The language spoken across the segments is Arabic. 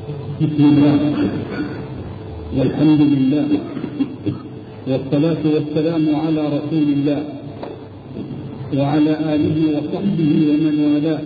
بسم الله والحمد لله والصلاة والسلام على رسول الله وعلى آله وصحبه ومن والاه.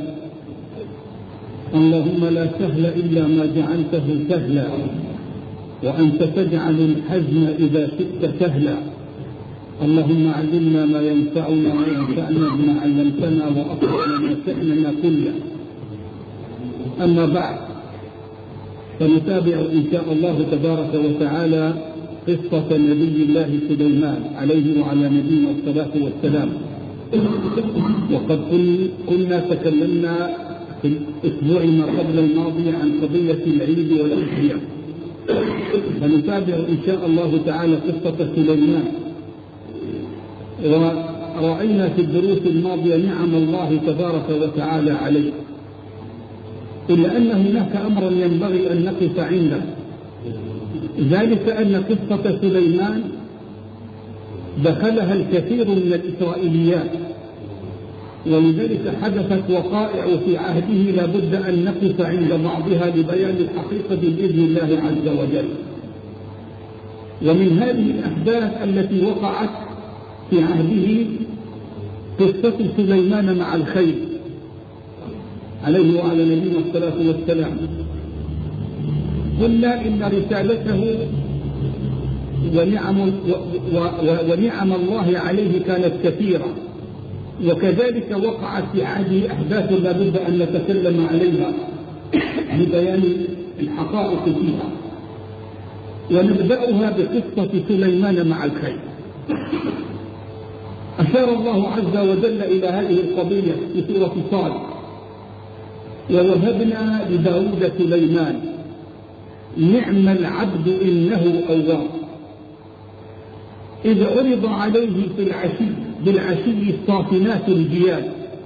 اللهم لا سهل إلا ما جعلته سهلا، وأنت تجعل الحزن إذا شئت سهلا. اللهم علمنا ما ينفعنا وينفعنا بما علمتنا وأصلح لنا شأننا كله. أما بعد، فنتابع إن شاء الله تبارك وتعالى قصة نبي الله سليمان عليه وعلى نبينا الصلاة والسلام. وقد كنا تكلمنا في الأسبوع ما قبل الماضي عن قضية العيد والأضحية، فنتابع إن شاء الله تعالى قصة سليمان. ورأينا في الدروس الماضية نعم الله تبارك وتعالى عليه، إلا أن هناك أمرا ينبغي أن نقف عنده، ذلك أن قصة سليمان دخلها الكثير من الإسرائيليات، ولذلك حدثت وقائع في عهده لا بد أن نقف عند بعضها لبيان الحقيقة بإذن الله عز وجل. ومن هذه الأحداث التي وقعت في عهده قصة سليمان مع الخيل عليه وعلى نبينا الصلاة والسلام. قلنا إن رسالته ونعم الله عليه كانت كثيرة، وكذلك وقعت في عهده أحداث لا بد أن نتكلم عليها لبيان الحقائق فيها. ونبدأها بقصة سليمان مع الخيل. أشار الله عز وجل إلى هذه القضية في سورة صاد: ووهبنا لداود سليمان نعم العبد إنه أواب إذ عرض عليه بالعشي الصافنات الجياد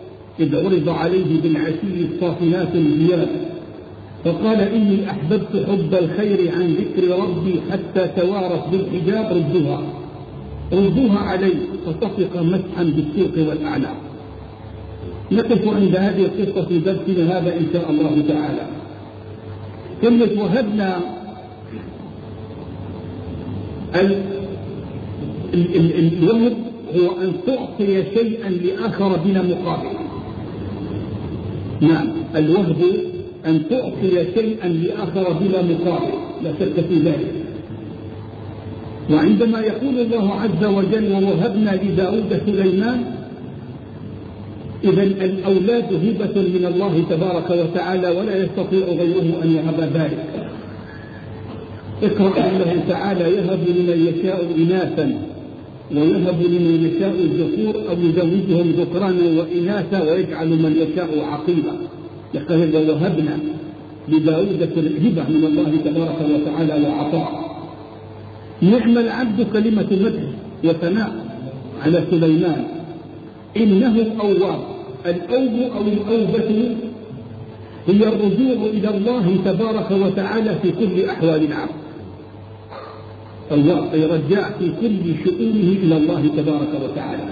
فقال إني أحببت حب الخير عن ذكر ربي حتى توارت بالحجاب ردوها علي فطفق مسحا بالسوق والأعناق. نقف عند هذه القصة في درسنا هذا إن شاء الله تعالى. كلمة وهبنا الوهب هو أن تعطي شيئا لآخر بلا مقابل. نعم، الوهب أن تعطي شيئا لآخر بلا مقابل، لا شك في ذلك. وعندما يقول الله عز وجل ووهبنا لداود سليمان، إذن الأولاد هبة من الله تبارك وتعالى ولا يستطيع غيره أن يهب ذلك. اقرأ قوله تعالى: يهب لمن يشاء إناثا ويهب لمن يشاء الذكور أو يزوجهم ذكرانا وإناثا ويجعل من يشاء عقيما. يقول ووهبنا لداود هبة من الله تبارك وتعالى وعطاء. نعم العبد كلمة مدح وثناء على سليمان، إنه أواب. الأوب أو الأوبة هي الرجوع إلى الله تبارك وتعالى في كل أحوال العبد. أواب أي رجاع في كل شؤونه إلى الله تبارك وتعالى.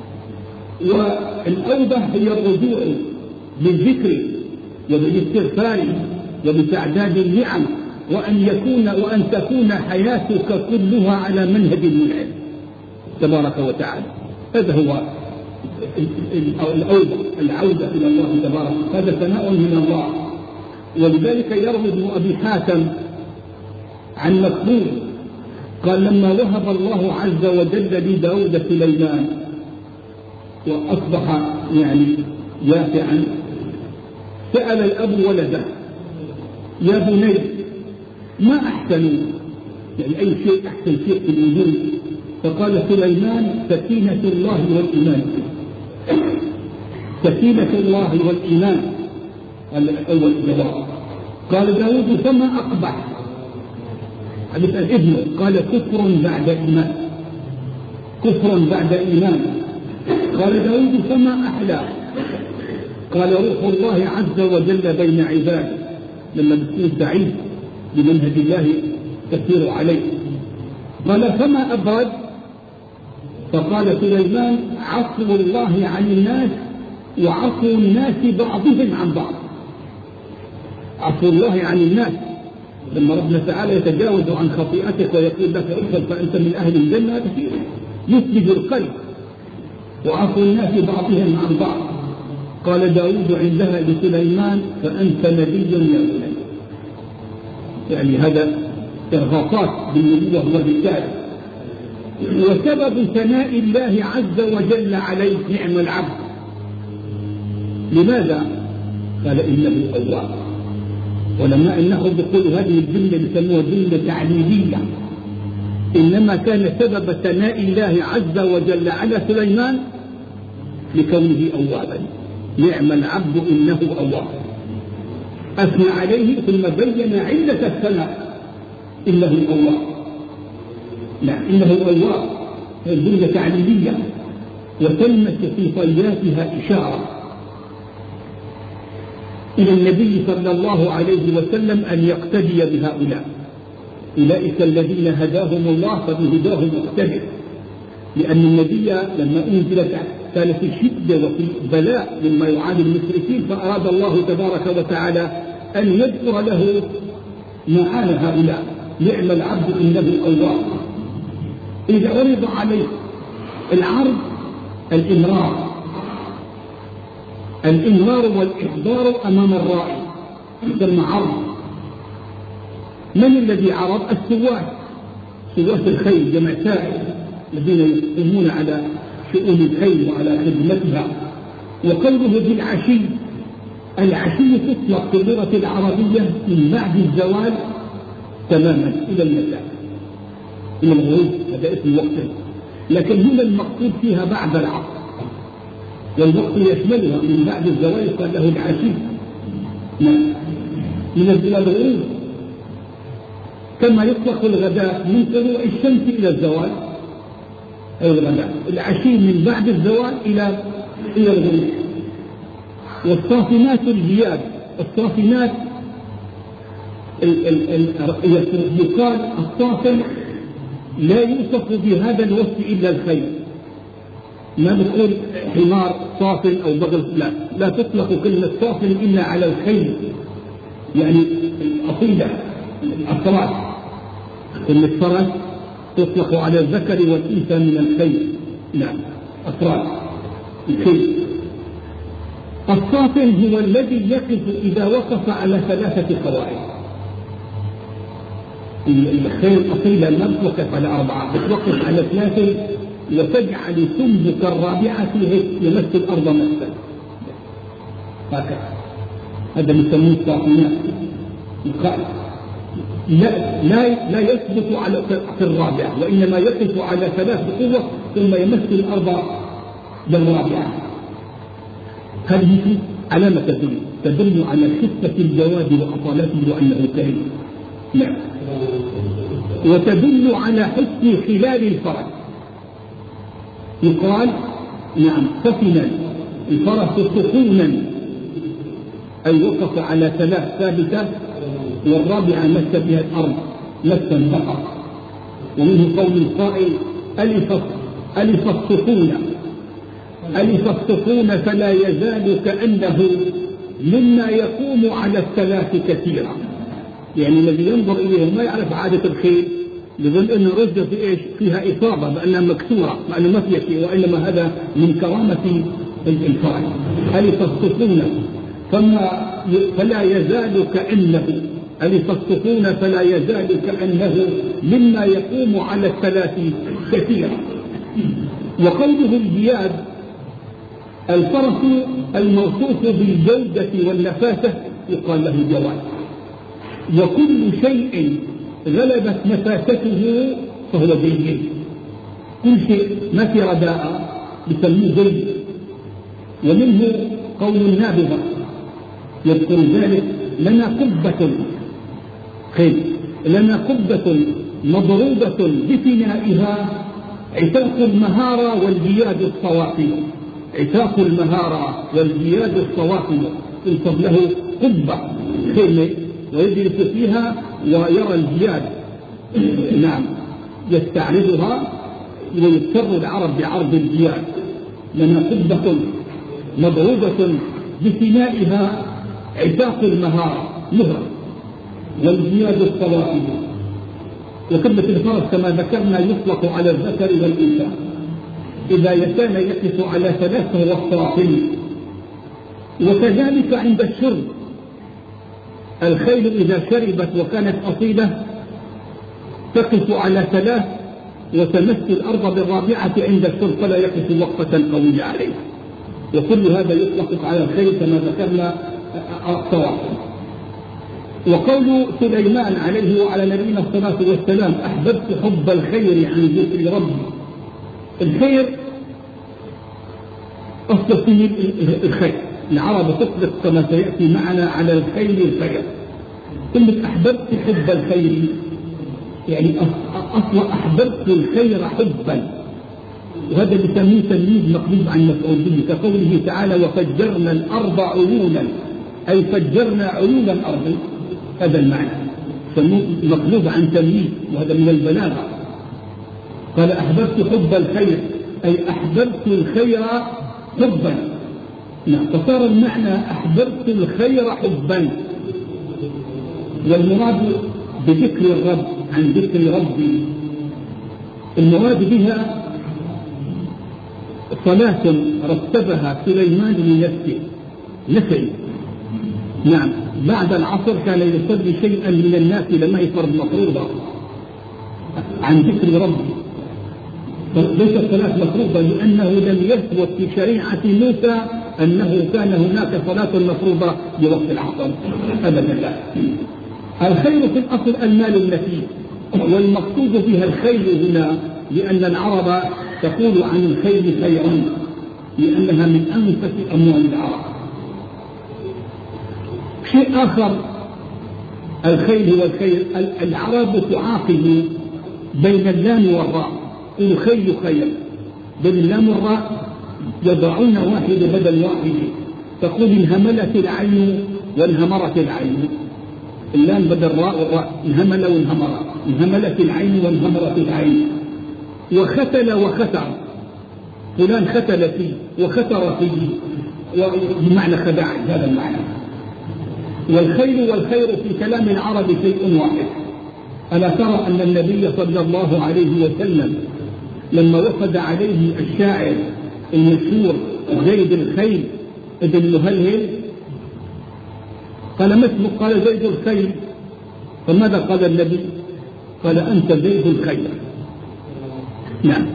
والأوبة هي الرجوع بالذكر وبالاستغفار وبتعداد النعم، وأن تكون حياتك كلها على منهج المنعم تبارك وتعالى. هذا هو العودة إلى الله تبارك. هذا ثناء من الله. ولذلك يروي ابن أبي حاتم عن مكحول قال: لما وهب الله عز وجل لداود سليمان وأصبح يافعا، سأل الأب ولده: يا بني ما أحسن، أي شيء أحسن شيء في الوجود؟ فقال سليمان: سكينة الله والإيمان. سكينة الله والإيمان أول جواب. قال داود: فما أقبح؟ حديث الابن قال: كفر بعد إيمان. قال داود: فما أحلى؟ قال: روح الله عز وجل بين عباده. لما تكون سعيد بمنهج الله تسير عليه. قال: فما أبرد؟ فقال سليمان: عفو الله عن الناس وعفو الناس بعضهم عن بعض. عفو الله عن الناس لما ربنا تعالى يتجاوز عن خطيئتك ويقول لك ادخل فأنت من أهل الجنة، هذا شيء يثبت القلب. وعفو الناس بعضهم عن بعض. قال داود عندها لسليمان فأنت نبي يا بني. يعني هذا إرهاصات بالنبوة والرسالة. وسبب ثناء الله عز وجل عليه نعم العبد. لماذا؟ قال إنه أواب. ولما إنه بيقول هذه الجملة يسموها جملة تعليلية، إنما كان سبب ثناء الله عز وجل على سليمان لكونه أوابا. نعم العبد إنه أواب. أثنى عليه ثم بين علة الثناء إنه أواب. لا، إنه أواب جملة تعليلية وتمت في طياتها إشارة إلى النبي صلى الله عليه وسلم أن يقتدي بهؤلاء. أولئك الذين هداهم الله فبهداهم مقتدر. لأن النبي لما أنزلت كان في شدة وفي بلاء مما يعاني المشركين، فأراد الله تبارك وتعالى أن يذكر له معاني هؤلاء. نعم العبد إنه أواب. إذا عرض عليه العرض الإنذار والإحضار أمام الرائي يسمى عرض. من الذي عرض؟ سواة الخيل، جمع سائل الذين يقومون على شؤون الخيل وعلى خدمتها. وقوله بالعشي، العشي تطلق في اللغة العربية من بعد الزوال تماما إلى المساء، إلى الغروب، هذا اسم وقت. لكن هنا المقصود فيها بعد العصر، والوقت يشملها من بعد الزوال قال له العشي من الغروب. كما يطلق الغداء من طلوع الشمس إلى الزوال، الغداء العشي من بعد الزوال إلى الغروب. والصافنات الجياد، الصافنات يقال الصافن لا يوصف بهذا الوصف إلا الخيل. ما بتقول حمار صافن أو بغل، لا تطلق كلمة صافن إلا على الخيل، يعني الأصيلة الأفراس. كلمة فرس تطلق على الذكر والأنثى من الخيل. نعم، أفراس الخيل. الصافن هو الذي يقف إذا وقف على 3 قواعد. الخيل الأصيلة ما بتوقف على 4، بتوقف على 3 وتجعل سنبك الرابعة يمس الأرض مسا. هكذا هذا يسموه الصافنات. لا يثبت في الرابعة، وإنما يقف على 3 بقوة ثم يمس الأرض بالرابعة. هذه علامة تدل على خفة الجواد وأصالته وأنه كريم. نعم. وتدل على حسن خلال الفرس. يقال نعم سفنا الفرس سخونا، أي وقف على 3 ثابتة والرابعة مس بها الأرض مسا فقط. ومنه قول القائل ألف السخون فلا يزال كأنه مما يقوم على 3 كثيرا. يعني الذي ينظر إليه ما يعرف عادة الخيل يظن أن الرجل فيها إصابة بأنها مكسورة، مع أنه ما فيها شيء، وإنما هذا من كرامة الفرس. ألف السخون فلا يزال كأنه، ألف السخون فلا يزال كأنه مما يقوم على 3 كثيرا. وقوله الجياد، الفرس الموصوف بالجودة والنفاسة يقال له جواد. وكل شيء غلبت نفاسته فهو جيد. كل شيء ما في رداء يسموه جيد. ومنه قول النابغة يذكر ذلك: لنا قبة مضروبة بفنائها عتاق المهارة والجياد الصوافي. عتاق المهارة والجياد الصوافي ينصب له قبة خيمة ويجلس فيها ويرى الجياد نعم يستعرضها، ويذكر العرب بعرض الجياد. لنا قبة مضروبة بفنائها عتاق المهارة مهرة. والجياد الصوافي. وكلمة الفرس كما ذكرنا يطلق على الذكر والأنثى إذا كان يقف على 3 فهو الصافي. وكذلك عند الشرب الخيل إذا شربت وكانت أصيلة تقف على 3 وتمس الأرض بالرابعة عند الشرب فلا يقف وقفة قوية عليها. وكل هذا يطلق على الخيل كما ذكرنا الصوافي. وقول سليمان عليه وعلى نبينا الصلاة والسلام أحببت حب الخير عن ذكر ربي. الخير أصل فيه الخير، العرب تطلق كما سيأتي معنا على الخير الخير. كلمة أحببت حب الخير يعني أصل أحببت الخير حبا، وهذا بسميه تمييز مقلوب عن مفعول به كقوله تعالى وفجرنا الأرض عيونا، أي فجرنا عيون الأرض. هذا المعنى مقلوب عن تمييز، وهذا من البلاغة. قال أحببت حب الخير أي أحببت الخير حبا. نعم، فصار المعنى أحببت الخير حبا. والمراد بذكر الرب عن ذكر ربي المراد بها صلاة رتبها سليمان لنفسه نفل. نعم، بعد العصر كان يصلي شيئا من الناس لما يفرض مفروضة عن ذكر ربي. ليس الصلاة مفروضة لأنه لم يثبت في شريعة موسى أنه كان هناك صلاة مفروضة بوقت العصر أبدا لا. الخير في الأصل المال النفيس، والمقصود بها الخير هنا لأن العرب تقول عن الخير خيرا لأنها من أنفس أموال العرب. شيء آخر الخيل والخير، العرب تعاقب بين اللام والراء، الخيل خير بين اللام والراء يضعون واحد بدل واحد، تقول انهملت العين وانهمرت العين، اللام بدل الراء والراء انهمل وانهمر، انهملت العين وانهمرت العين. وختل وختر، فلان ختل فيه وختر فيه بمعنى خداع، هذا المعنى. والخير والخير في كلام العرب شيء واحد. ألا ترى أن النبي صلى الله عليه وسلم لما وفد عليه الشاعر المشهور زيد الخيل ابن مهلهل قال ما اسمك؟ قال زيد الخيل. فماذا قال النبي؟ قال أنت زيد الخيل. نعم،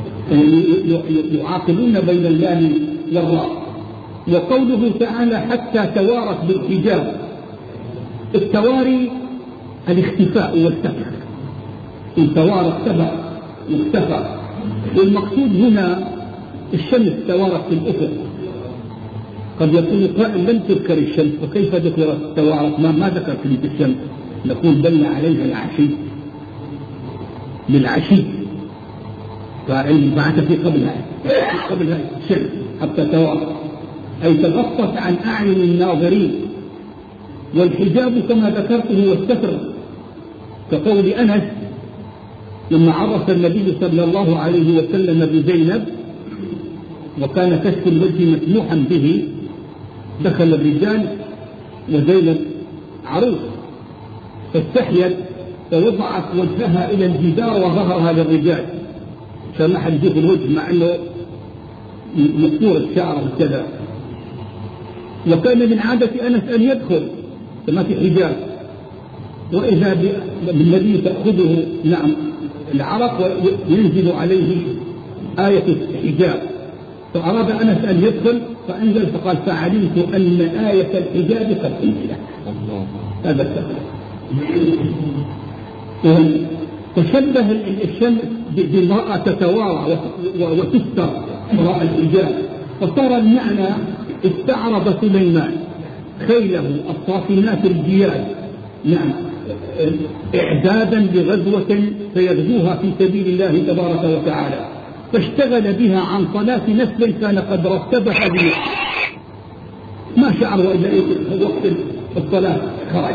يعاقبون بين اللام والراء. وقوله تعالى حتى توارت بالحجاب، التواري الاختفاء والسفر، إن توارى اختفى واختفى. والمقصود هنا الشمس توارت في الأفق. قد يكون قائل لم تذكر الشمس وكيف ذكرت توارت؟ ما ذكر كلمة الشمس، نقول دل عليها العشي للعشي، فعلم بعث في قبلها الشمس حتى توارت أي تغطت عن أعين الناظرين. والحجاب كما ذكرت هو الستر، كقول أنس لما عرف النبي صلى الله عليه وسلم بزينب وكان كشف الوجه مسموحا به، دخل الرجال وزينب عروس فاستحيت فوضعت وجهها إلى الجدار وظهرها للرجال سمح لجوف الوجه مع أنه مكسور الشعر وكذا. وكان من عادة أنس أن يدخل كما في حجاب، وإذا بالنبي تأخذه نعم العرق وينزل عليه آية الحجاب، فأراد أنس أن يدخل فأنزل فقال فعلمت أن آية الحجاب قد أنزلت. هذا السبب. تشبه الشمس بامرأة تتوارى وتستر وراء الحجاب، فصار المعنى استعرض سليمان خيله الصافنات الجياد نعم إعدادا لغزوة سيغزوها في سبيل الله تبارك وتعالى، فاشتغل بها عن صلاة نسل كان قد رتبها بنفسه، ما شعر إلا وقت الصلاة خرج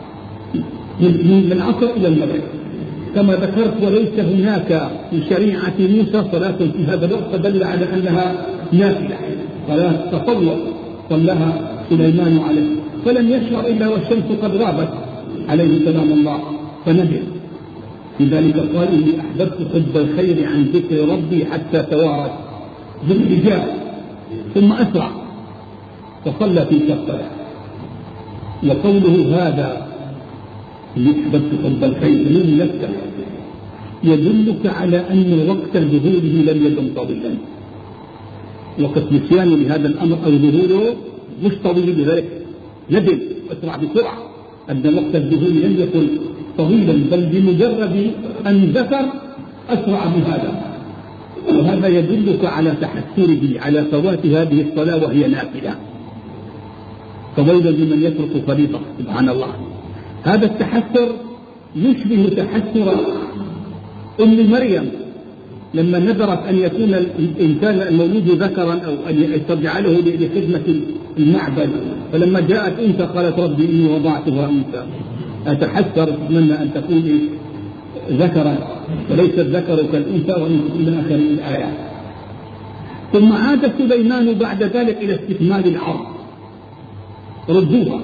من العصر إلى المغرب كما ذكرت. وليس هناك في شريعة موسى صلاة في هذا الوقت، فدل على أنها نافلة، صلاة تطوع صلاها سليمان عليه، فلم يشعر إلا والشمس قد غابت عليه سلام الله فندم، لذلك قال إني أحببت حب الخير عن ذكر ربي حتى توارت بالحجاب، ثم أسرع فصلى في شقه. وقوله هذا إني أحببت حب الخير من نفسه يدلك على أن وقت ظهوره لم يكن طويلا، وقت نسيانه لهذا الأمر أو ظهوره مش طويل، لذلك ندم أسرع بسرعة أن وقت الظهور لم يكن طويلا، بل بمجرد أن ذكر أسرع بهذا. وهذا يدلك على تحسره على فوات هذه الصلاة وهي نافلة، فويل لمن يترك فريضة. سبحان الله، هذا التحسر يشبه تحسر أم مريم لما نذرت أن يكون الإنسان المولود ذكرا أو أن تجعله لخدمة المعبد، فلما جاءت أنثى قالت ربي إني وضعتها أنثى، أتحسر أتمنى أن تكون ذكرا وليس الذكر كالأنثى، إلى آخر الآية. ثم عاد سليمان بعد ذلك إلى استكمال العرض، ردوها.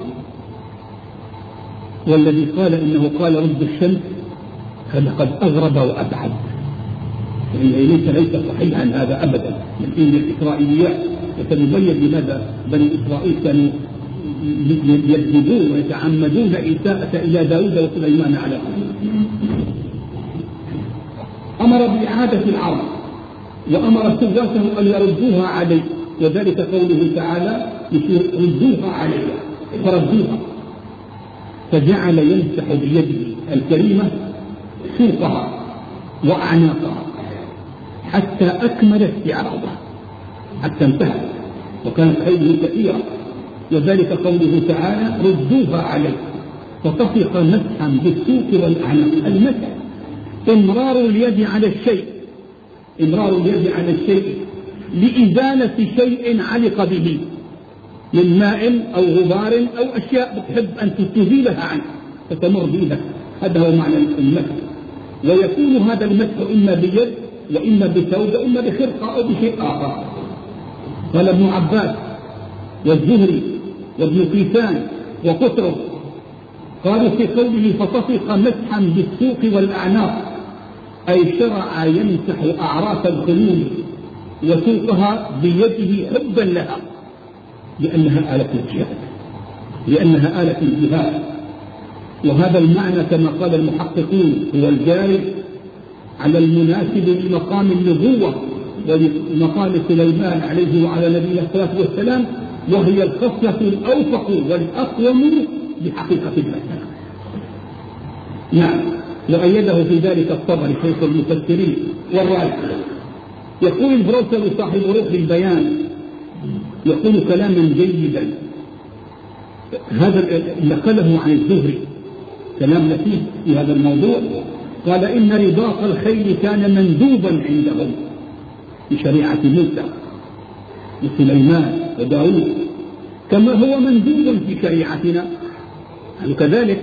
والذي قال إنه قال رب الشمس فلقد أغرب وأبعد، يعني ليس صحيحا هذا أبدا من حين الإسرائيليات، وسنبين لماذا بني إسرائيل كانوا يكذبون ويتعمدون إساءة إلى داود وسليمان على أمر بإعادة العرض وأمر سواته أن يردوها عليه، وذلك قوله تعالى ردوها عليه فردوها، فجعل يمسح بيده الكريمة سوقها وأعناقها حتى أكمل استعراضه، حتى انتهى وكانت خيره كثيرة، وذلك قوله تعالى ردوها عليه فطفق مسحا بالسوق والأعناق. المسح إمرار اليد على الشيء، إمرار اليد على الشيء لإزالة شيء علق به من ماء أو غبار أو أشياء بتحب أن تزيلها عنك فتمر بيدك، هذا هو معنى المسح. ويكون هذا المسح إما بيد وإما بثوب وإما بخرقة أو بشيء آخر. قال ابن عباس والزهري وابن كيسان وقطرب قالوا في قوله فطفق مسحا بالسوق والأعناق أي شرع يمسح أعراف الخيول وسوقها بيده حبا لها، لأنها آلة الجهاد، لأنها آلة الجهاد. وهذا المعنى كما قال المحققون هو الجاري على المناسب لمقام النبوة ولمقام سليمان عليه وعلى نبينا الصلاة والسلام، وهي الخصلة الأوفق والأقوم بحقيقة المسألة. نعم، وأيده في ذلك الطبري شيخ المفسرين والرازي. يقول البروسلي صاحب روح البيان يقول كلاما جيدا، هذا نقله عن الزهري كلام لطيف في هذا الموضوع. قال إن رباط الخيل كان مندوبا عندهم بشريعة موسى وسليمان وداود كما هو مندوب في شريعتنا، وكذلك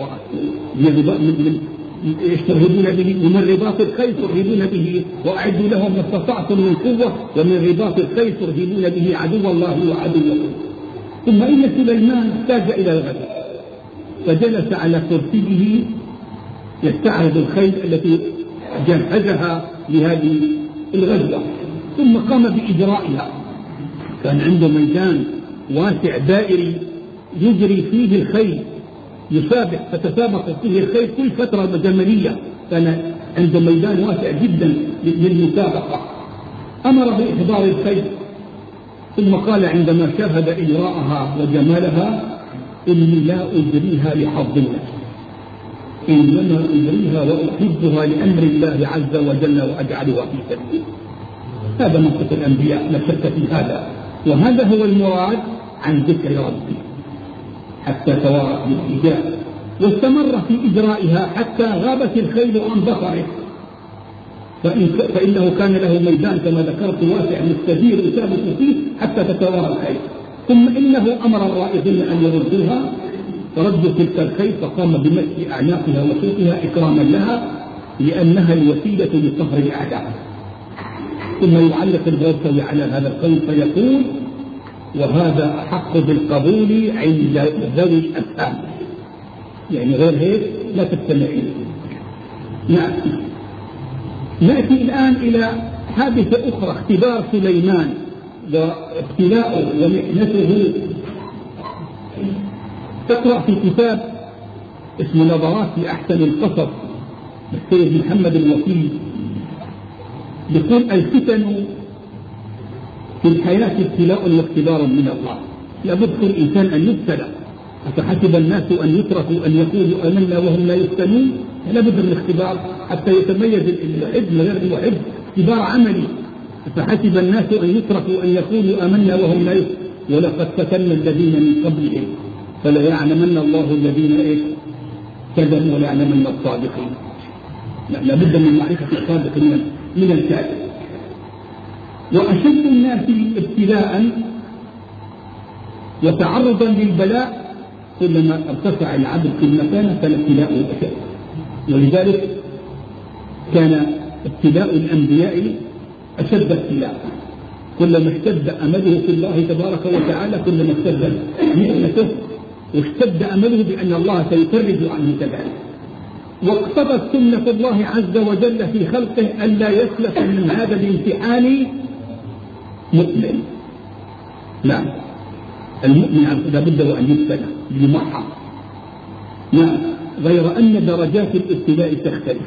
يسترهبون به، ومن رباط الخيل ترهبون به وأعدوا لهم ما استطعتم من قوة، ومن رباط الخيل ترهبون به عدو الله وعدوكم. ثم إن سليمان احتاج إلى الغزو فجلس على كرسيه يستعرض الخيل التي جهزها لهذه الغزوة، ثم قام بإجرائها. كان عنده ميدان واسع دائري يجري فيه الخيل، يسابق فتسابق فيه الخيل كل فترة زمنية، كان عنده ميدان واسع جدا للمسابقة. أمر بإحضار الخيل، ثم قال عندما شاهد إجراءها وجمالها إني لا أجريها لحظ النفس، إنما أجريها وأحبها لأمر الله عز وجل وأجعلها في سبيله. هذا منطق الأنبياء لا شك في هذا، وهذا هو المراد عن ذكر ربي حتى توارت بالحجاب. واستمر في إجرائها حتى غابت الخيل عن بصره، فإنه كان له ميدان كما ذكرت واسع مستدير يسابق فيه حتى تتوارى الخيل. ثم إنه أمر الرائضين أن يردوها، فردوا تلك الخيل فقام بمسح أعناقها وسوقها إكراما لها لأنها الوسيلة لقهر الأعداء. ثم يعلق البوصلي على هذا القول فيقول وهذا أحق بالقبول عند ذوي الأفهام، يعني غير هيك لا تستمع إليه. نعم. نأتي الآن إلى حادثة أخرى، اختبار سليمان وابتلاءه ومحنته. تقرأ في كتاب اسمه نظرات لأحسن القصص للسيد محمد الوكيل، يقول الفتن في الحياة ابتلاء واختبار من الله، لابد الإنسان أن يبتلى. أفحسب الناس أن يتركوا أن يقولوا آمنا وهم لا يفتنون؟ لابد من الاختبار حتى يتميز المحب من غير المحب، اختبار عملي. أفحسب الناس أن يتركوا أن يقولوا آمنا وهم لا يفتنون ولقد فتنا الذين من قبلهم فلا يعلمن الله الذين كذبوا ولا يعلمن الصادقين. لابد من معرفة الصادق من الكاذب. وأشد الناس ابتلاء وتعرضا للبلاء كلما ارتفع العبد في المكانة فالابتلاء أشد. ولذلك كان ابتلاء الأنبياء أشد ابتلاء، كلما اشتد أمله في الله تبارك وتعالى كلما اشتد نعمته واشتد أمله بأن الله سيفرج عنه كذلك. واقتضت سنة الله عز وجل في خلقه ألا يسلك من هذا الامتحان مؤمن. لا، المؤمن لابد وأن يبتلى بمحض. نعم، غير أن درجات الابتلاء تختلف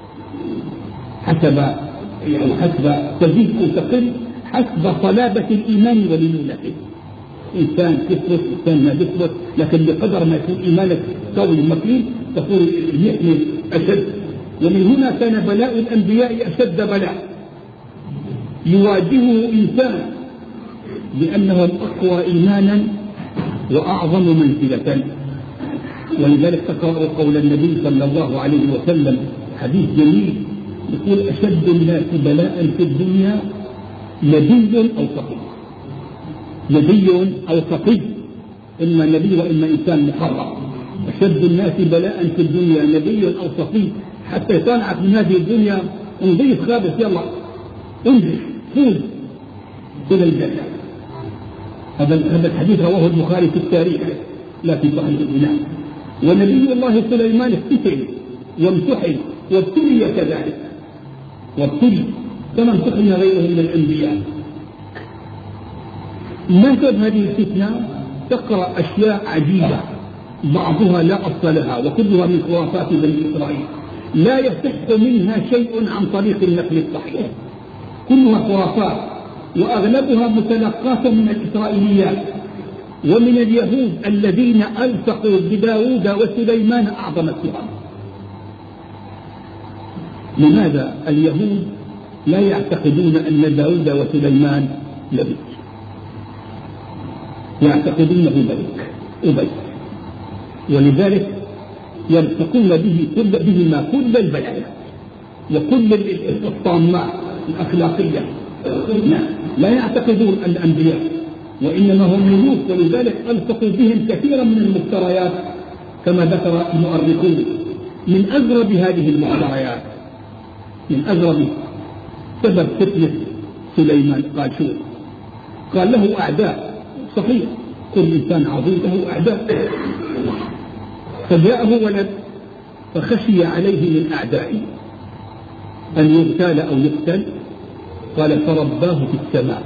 حسب تزيد أو تقل حسب صلابة الإيمان وليونته. إنسان تثبت إنسان ما تثبت، لكن بقدر ما يكون إيمانك قوي متين تكون المحنة أشد. ومن هنا كان بلاء الأنبياء أشد بلاء يواجهه إنسان لأنهم أقوى إيمانا وأعظم منزلة. ولذلك تقرأ قول النبي صلى الله عليه وسلم حديث جميل يقول أشد الناس بلاء في الدنيا نبي أو تقي. نبي أو تقي، إما نبي وإما إنسان محرم. أشد الناس بلاء في الدنيا نبي أو تقي، حتى يطلعك من هذه الدنيا نضيف خابس يلا انجح فوز إلى الجنة. هذا الحديث رواه البخاري في التاريخ لا في صحيح الإمام. ونبي الله سليمان افتتن وامتحن وابتلي كذلك، وابتلي كما امتحن غيره من الأنبياء. ما سبب هذه الفتنة؟ تقرأ أشياء عجيبة بعضها لا أصل لها وكلها من خرافات بني إسرائيل، لا يصح منها شيء عن طريق النقل الصحيح، كلها خرافات وأغلبها متلقاة من الإسرائيليات ومن اليهود الذين ألصقوا بداود وسليمان أعظم التهم. لماذا اليهود لا يعتقدون أن داود وسليمان نبي؟ يعتقدونه ملك أبي، ولذلك يلصقون بهما كل البلايا وكل الطامات الأخلاقية. لا يعتقدون الأنبياء وإنما هم ملوك، ولذلك ألصقوا بهم كثيرا من المفتريات كما ذكر المؤرخون. من أغرب هذه المفتريات، من أغرب سبب فتنة سليمان قال شو؟ قال له أعداء، صحيح كل إنسان عظيم له أعداء. فجاءه ولد فخشي عليه من أعدائه أن يغتال أو يقتل، قال فرباه في السماء،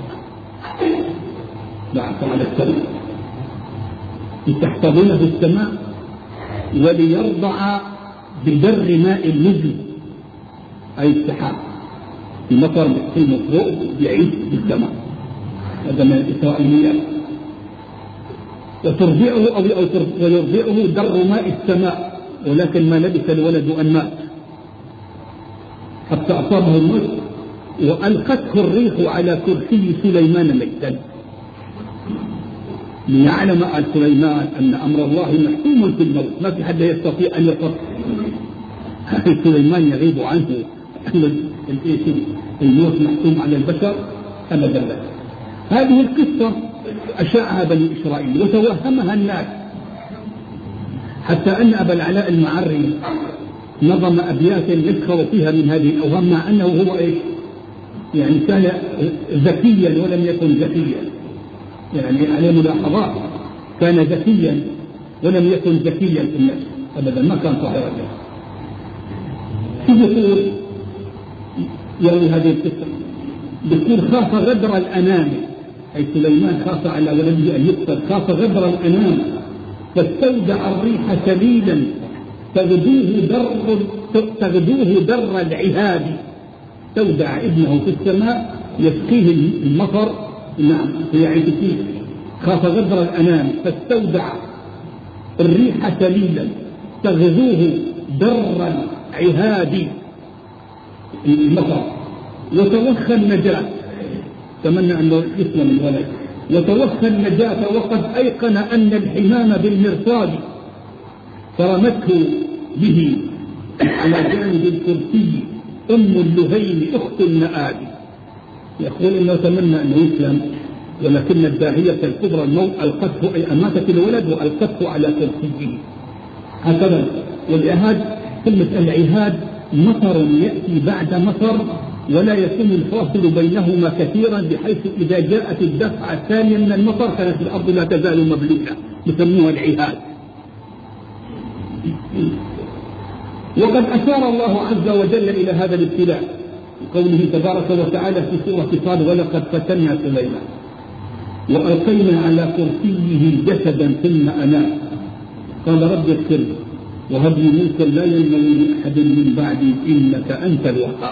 بعث على السماء لتحتضنه في السماء وليرضع بدر ماء النجم، أي السحاب، المطر من فوق يعيش بالسماء. هذا من الإسرائيليات. وترضعه ويرضعه در ماء السماء، ولكن ما لبث الولد أن مات حتى أصابه الموت وألقته الريح على كرسي سليمان ميتا، ليعلم آل سليمان أن أمر الله محكوم في الموت، ما في حد يستطيع أن يقف. سليمان يغيب عنه الموت محكوم على البشر أبدا. هذه القصة أشاعها بني إسرائيل وتوهمها الناس، حتى أن أبا العلاء المعري نظم أبيات يسخر فيها من هذه الأوهام، مع أنه هو يعني كان ذكيا ولم يكن ذكيا، يعني عليه ملاحظات، كان ذكيا ولم يكن ذكيا في النفس. أبدا ما كان طاهرا له. شو بيقول يروي هذه القصة؟ بيقول خاف غدر الأنام، أي سليمان خاف على ولده أن يقتل، خاف غدر الأنام فاستودع الريح سليلا تغدوه در العهاد. استودع ابنه في السماء يسقيه المطر، نعم يعني كثير. خاف غدر الأنام فاستودع الريح سليلا تغدوه در العهاد المطر، وتوخى النجاة، تمنى أنه يسلم الولد، وتوخى النجاة وقد أيقن أن الحمام بالمرصاد، فرمته به على جانب الكرسي اللهين أخت المآبي. يقول إنه تمنى أنه يسلم، ولكن الداهية الكبرى الموت ألقته، أي أماتت الولد وألقته على كرسيه هكذا. والعهاد كلمة العهاد مطر يأتي بعد مطر ولا يكون الفاصل بينهما كثيرا، بحيث إذا جاءت الدفعة الثانية من المطر كانت الأرض لا تزال مبلولة، يسموها العهاد. وقد أشار الله عز وجل إلى هذا الابتلاء بقوله تبارك وتعالى في سورة صاد: ولقد فتنا سليمان وألقينا على كرسيه جسدا ثم أناب قال رب اغفر لي وهب لي ملكا لا ينبغي لأحد من بعدي إنك أنت الوهاب.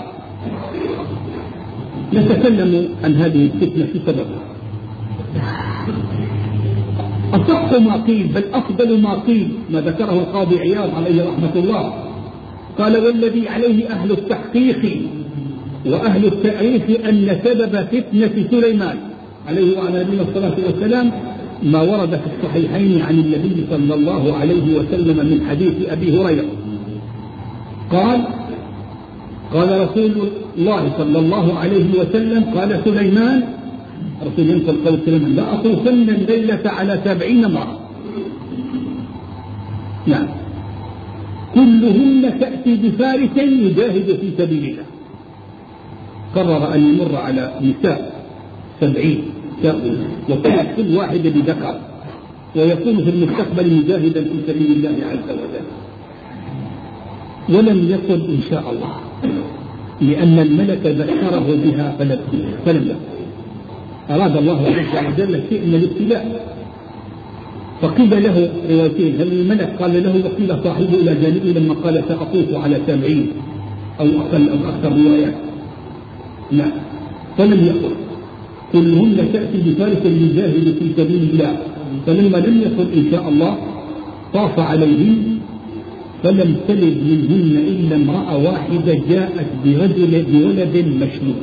نتكلم عن هذه الفتنة في سببها. أصح ما قيل بل أفضل ما قيل ما ذكره القاضي عياض عليه رحمة الله، قال: والذي عليه أهل التحقيق وأهل التأريخ أن سبب فتنة سليمان عليه وعلى نبينا الصلاة والسلام ما ورد في الصحيحين عن النبي صلى الله عليه وسلم من حديث أبي هريرة قال رسول الله صلى الله عليه وسلم: قال سليمان، رسول الله صلى الله عليه وسلم: لا أطوفن الليلة على 70 امرأة، نعم، كلهن تأتي بفارس يجاهد في سبيل الله. قرر أن يمر على نساء 70 وكانت كل واحدة بذكر، ويكون في المستقبل مجاهدا في سبيل الله عز وجل. ولم يصل إن شاء الله، لأن الملك ذكره بها فلم يصل. أراد الله عز وجل شيء من الابتلاء، فقيل له روايتين: هل الملك قال له وقيل صاحبه إلى جانبه لما قال سأطوف على 70 أو أقل أو أكثر روايات؟ لا، فلم يقل كلهن تأتي بفارس يجاهد في سبيل الله. فلما لم يصل إن شاء الله طاف عليهم فلم تلد منهن إلا امرأة واحدة جاءت بولد مشلول،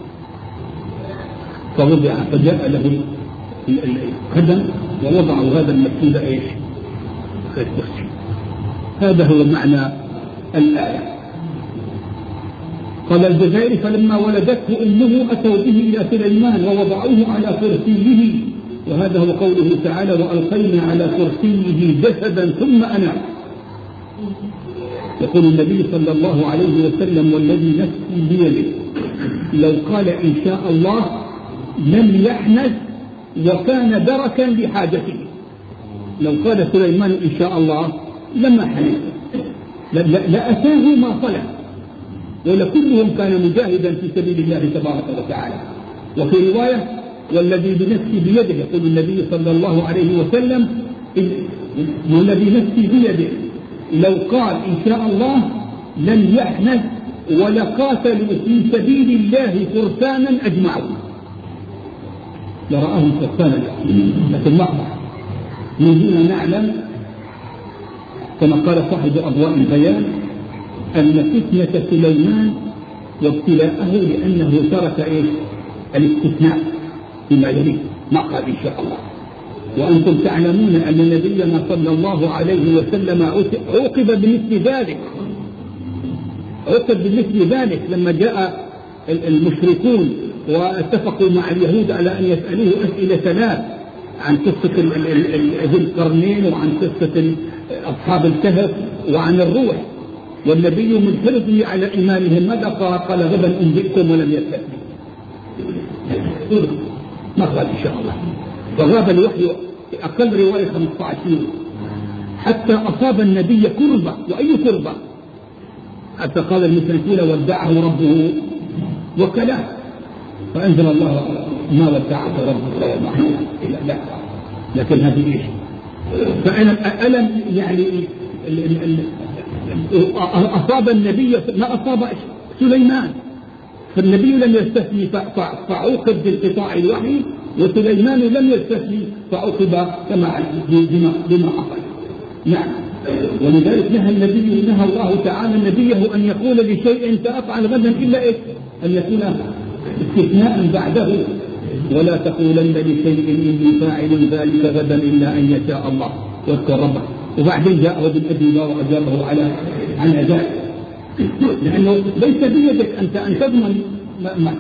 فجاء له القدم ووضعوا هذا المشلول ايش؟ الكرسي. هذا هو معنى الآية. قال الجزائري: فلما ولدته أمه أتوا به إلى سليمان ووضعوه على كرسيه، وهذا هو قوله تعالى: وألقينا على كرسيه جسدا ثم أناب. يقول النبي صلى الله عليه وسلم: والذي نفسي بيده لو قال إن شاء الله لم يحنث وكان دركا لحاجته. لو قال سليمان إن شاء الله لما حنث، لأتاه ما طلب، ولكلهم كان مجاهدا في سبيل الله تبارك وتعالى. وفي رواية: والذي بنفسي بيده، يقول النبي صلى الله عليه وسلم: والذي نفسي بيده لو قال إن شاء الله لم يحنث ولقاتلوا في سبيل الله فرسانا أجمعوا، لرآهم فرسانا. لكن مقطع من هنا نعلم كما قال صاحب أضواء البيان أن فتنة سليمان وابتلاءه لأنه ترك إيش؟ الاستثناء فيما يليه، ما قال إن شاء الله. وأنتم تعلمون أن نبينا صلى الله عليه وسلم عوقب بمثل ذلك، عوقب بمثل ذلك لما جاء المشركون واتفقوا مع اليهود على أن يسألوه أسئلة 3 عن قصة ذي القرنين وعن قصة أصحاب الكهف وعن الروح، والنبي من حرصه على إيمانهم ماذا قال؟ قال: غدا أنبئكم ولم يستأذن. ما قال إن شاء الله، وغاب الوحي أقل رواية 15 يوم حتى أصاب النبي كربة، وأي كربة؟ حتى قال المشركون ودعه ربه وكلاه، فأنزل الله ما ودعك ربك وما قلى. لا، لكن هذه إيش؟ فألم يعني أصاب النبي ما أصاب سليمان، فالنبي لم يستثني فعوقب بانقطاع الوحي، وسليمان لم يستثني فعوقب كما بما حصل. نعم، ولذلك نهى الله تعالى نبيه أن يقول لشيء سأفعل غدا إلا إيش؟ أن يكون استثناء بعده، ولا تقولن لشيء إني فاعل ذلك غدا إلا أن يشاء الله، واذكر ربك. وبعدين جاء بالأذن الله وأجابه عن ذلك، لأنه ليس بيدك أنت أن تضمن ما.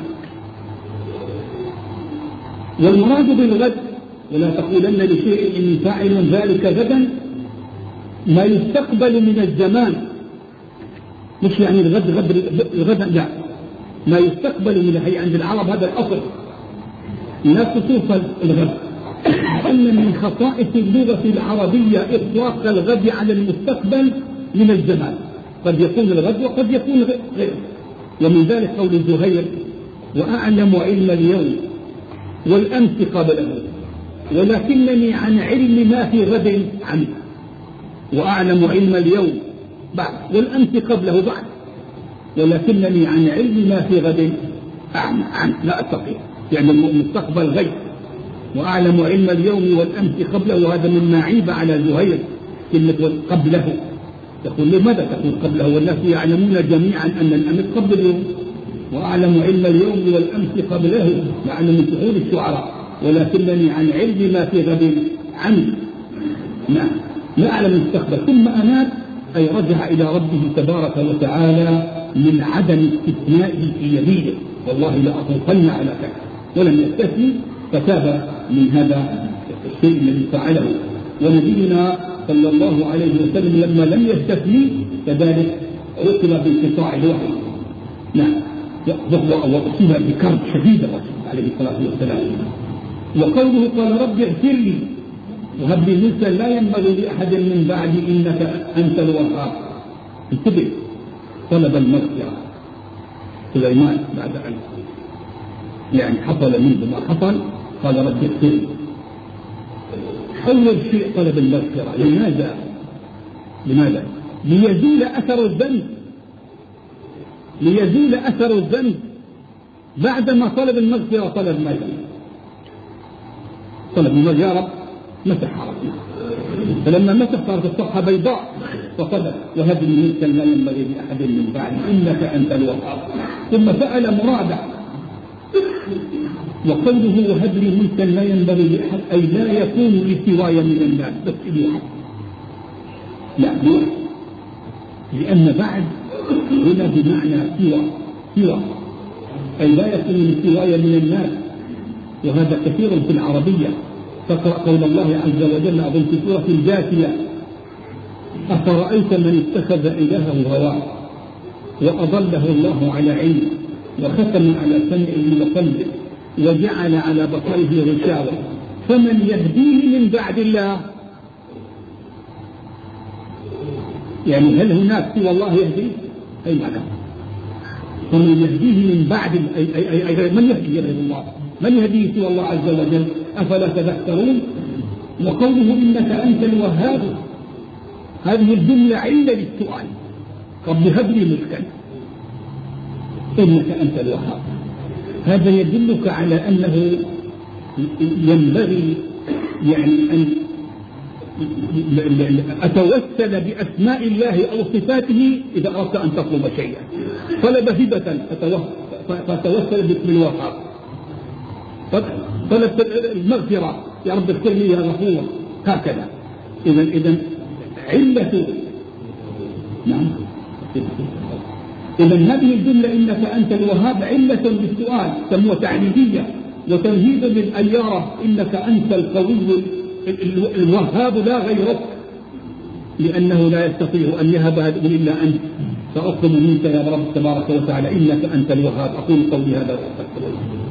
والمراد بالغد ولا تقولن لشيء إني فاعل ذلك غدا ما يستقبل من الزمان، مش يعني الغد لا، ما يستقبل من الحي. عند العرب هذا الأصل لا تصوف الغد، أن من خصائص اللغة العربية إطلاق الغد على المستقبل من الزمان، قد يكون الغد وقد يكون غيره. ومن ذلك قول زهير: وأعلم علم اليوم والأمس قبله ولكنني عن علم ما في غد عنه. وأعلم علم اليوم بعد والأمس قبله بعد، ولكنني عن علم ما في غد عنه لا أستطيع، يعني المستقبل غير. وأعلم علم اليوم والأمس قبله، وهذا مما عيب على زهير كلمة قبله. تقول لماذا تقول قبله والناس يعلمون جميعا أن الأمس قبل اليوم؟ وأعلم علم اليوم والأمس قبله، يعني من سحور الشعراء، ولكنني عن علم ما في غد عنه. نعم، لا أعلم المستقبل. ثم أناب أي رجع إلى ربه تبارك وتعالى من عدم استثنائه في يمينه: والله لأطوفن على كذا، ولم يستثني فتاب من هذا الشيء الذي فعله. ونبينا صلى الله عليه وسلم لما لم يستثني كذلك عوقب بانقطاع الوحي. نعم، وأصيب بكرب شديد الرسول عليه الصلاة والسلام. وقوله: قال رب اغفر لي وهب لي ملكا لا ينبغي لأحد من بعدي إنك أنت الوهاب. انتبه، طلب المغفرة سليمان بعد أن يعني حصل منه ما حصل، قال رب اغفر لي. أول شيء طلب المغفرة. لماذا؟ ليزول أثر الذنب. بعدما طلب المغفرة طلب ماذا؟ طلب المغفرة: يا رب مسح رأسنا، فلما مسح صارت الصفحة بيضاء، فقال: وهب لي ملكا لا ينبغي لأحد من بعدي إنك أنت الوهاب. ثم سأل مراده، وقوله: وهب لي ملكا لا ينبغي لأحد أي لا يكون لسواي من الناس، بس الواحد. لا، لأن بعد هنا بمعنى سوى أي لا يكون لسواي من الناس، وهذا كثير في العربية. فقرأ قول الله عز وجل أظن في سورة الجاثية: أفرأيت من اتخذ إلهه هواه وأضله الله على علم وختم على سمعه وقلبه وجعل على بصره غشاوة فمن يهديه من بعد الله؟ يعني هل هناك سوى الله يهديه؟ أي معنى فمن يهديه من بعد أي من يهديه غير الله؟ من يهديه سوى الله عز وجل؟ أفلا تذكرون؟ وقوله: إنك أنت الوهاب، هذه الجملة علة للسؤال: رب هب لي ملكا، إنك أنت الوهاب. هذا يدلك على أنه ينبغي يعني أن أتوسل بأسماء الله أو صفاته إذا أردت أن تطلب شيئا. طلب هبة فتوسل باسم الوهاب، طلب المغفرة: يا رب اغفر لي يا غفور. هكذا. إذن علة. نعم، إذن هذه الجملة إنك أنت الوهاب علة بالسؤال، سموها تعليلية، وتمهيد للأيارة: إنك أنت القوي الوهاب لا غيرك، لأنه لا يستطيع أن يهب إلا أنت، فأطلب منك يا رب تبارك وتعالى إنك أنت الوهاب. أقول قولي هذا وأستغفر الله.